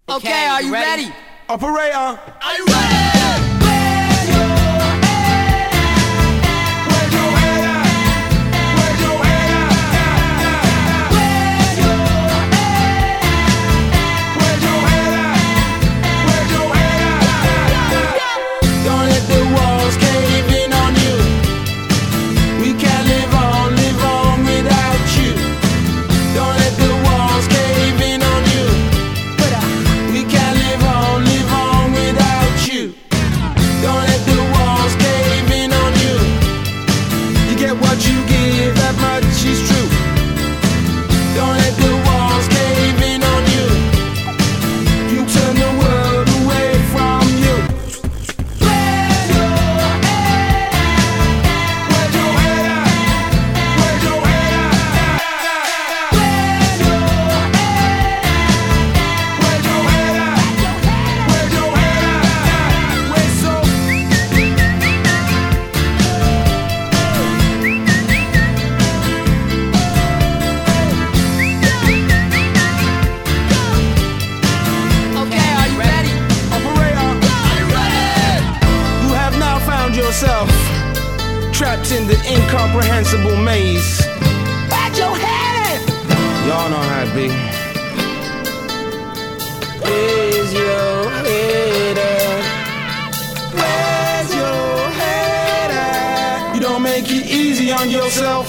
Okay, are you ready? Operator, Are you ready? what you give, that much is true. Don't let the walls cave in on you. You turn the world away from you. Where's your head at? Where's your head at? Where's your head at? Where's your head at? Where's your head at? Where's your head at? Where's so yourself trapped in the incomprehensible maze. Where's your head? Y'all know how it be. Where's your head at? Where's your head at? You don't make it easy on yourself.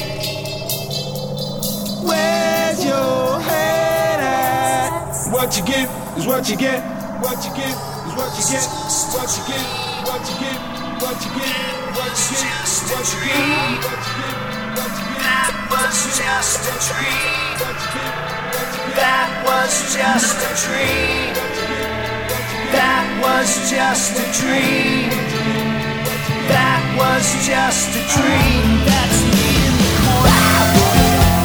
Where's your head at? What you get is what you get. What you get is what you get. What you get, what you get. What you get, what you get, what you get, what you get, that was just a dream. That was just a dream. That was just a dream. That was just a dream. That's me in the corner.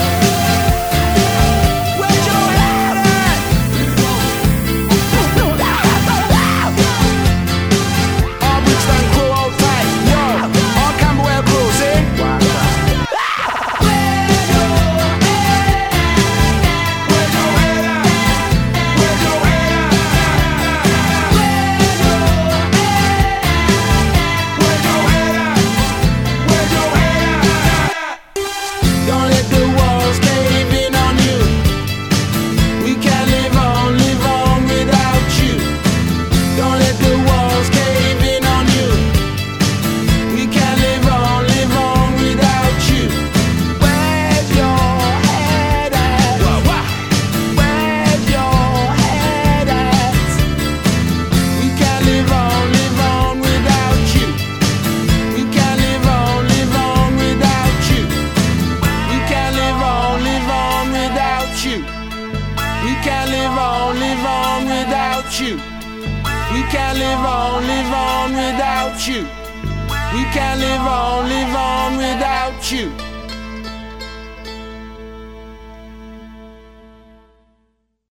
We can't live on without you. We can't live on without you. We can't live on without you.